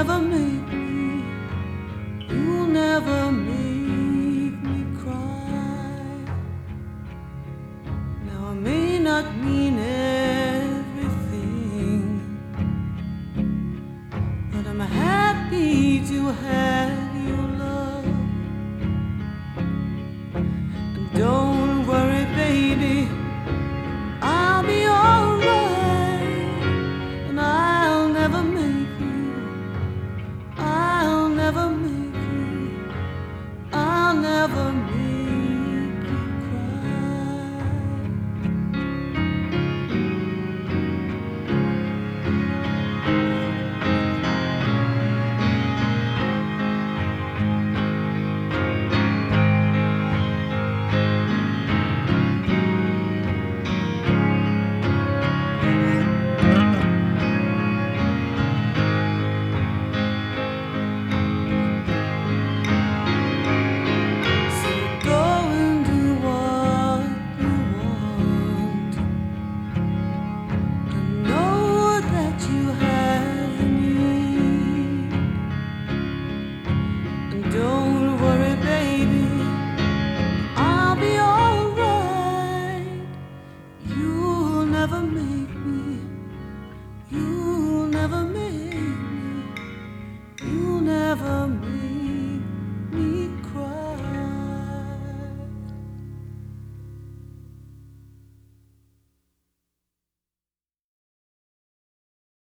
never make me, you'll never make me cry. Now I may not mean everything, but I'm happy to have your love. And don't worry, baby, I'll be alright. And I'll never make you, I'll never make you, I'll never make you cry. Don't worry, baby, I'll be alright. You'll never make